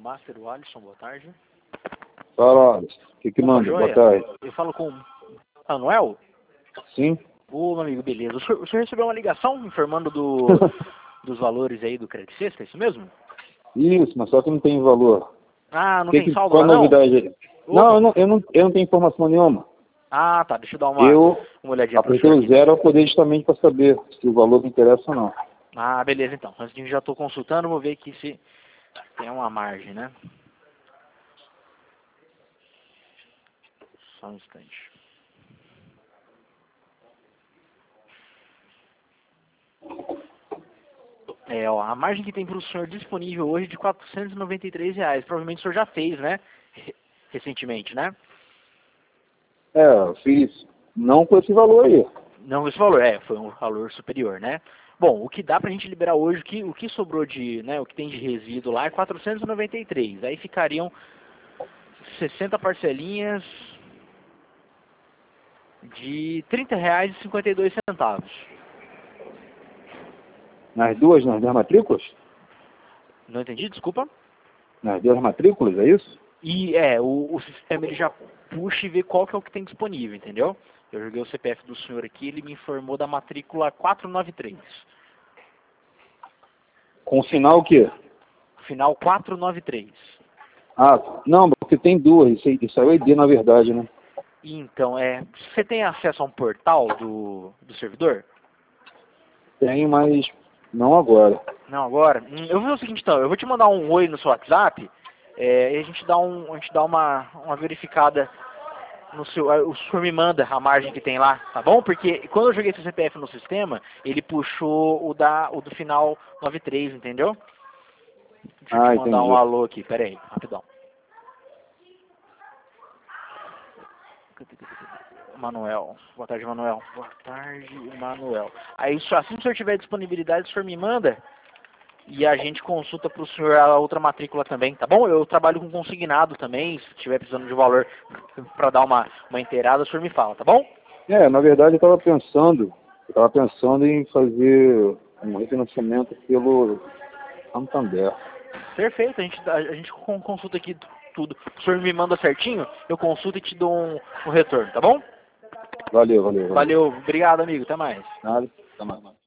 Master, o Alisson, boa tarde. Fala, Alisson. O que manda? Joia. Boa tarde. Eu falo com o Manuel? Sim? Ô, meu amigo, beleza. O senhor recebeu uma ligação informando dos valores aí do Credit Sexta, é isso mesmo? Isso, mas só que não tem valor. Ah, não tem saldo Qual lá a não? novidade aí? Opa. Não, eu não tenho informação nenhuma. Ah, tá, deixa eu dar Eu uma olhadinha para o apertei senhor o aqui. zero para poder justamente para saber se o valor me interessa ou não. Ah, beleza então. Antes de já estou consultando, vou ver aqui se tem uma margem, né? Só um instante. Ó, a margem que tem para o senhor disponível hoje é de R$ 493. Provavelmente o senhor já fez, né? Recentemente, né? Eu fiz não com esse valor aí. Não esse valor, foi um valor superior, né? Bom, o que dá pra gente liberar hoje, o que sobrou de, né, o que tem de resíduo lá é 493. Aí ficariam 60 parcelinhas de R$ 30,52. Nas matrículas? Não entendi, desculpa. Nas duas matrículas, é isso? E o sistema ele já puxa e vê qual que é o que tem disponível, entendeu? Eu joguei o CPF do senhor aqui, ele me informou da matrícula 493. Com sinal o quê? Final 493. Ah, não, porque tem duas. Isso é o ID, na verdade, né? Então, você tem acesso a um portal do servidor? Tem, mas não agora. Não, agora. Eu vou fazer o seguinte então, eu vou te mandar um oi no seu WhatsApp, e a gente dá uma verificada no seu. O senhor me manda a margem que tem lá, tá bom? Porque quando eu joguei esse CPF no sistema, ele puxou o do final 93, entendeu? Deixa eu te mandar um Entendi. alô aqui, pera aí, rapidão. Manuel. Boa tarde, Manuel. Boa tarde, Manuel. Aí, assim que o senhor tiver disponibilidade, o senhor me manda e a gente consulta para o senhor a outra matrícula também, tá bom? Eu trabalho com consignado também, se tiver precisando de valor para dar uma inteirada, o senhor me fala, tá bom? Na verdade eu estava pensando em fazer um refinanciamento pelo Santander. Perfeito, a gente consulta aqui tudo. O senhor me manda certinho, eu consulto e te dou um retorno, tá bom? Valeu. Valeu, obrigado, amigo, até mais. Nada, até mais.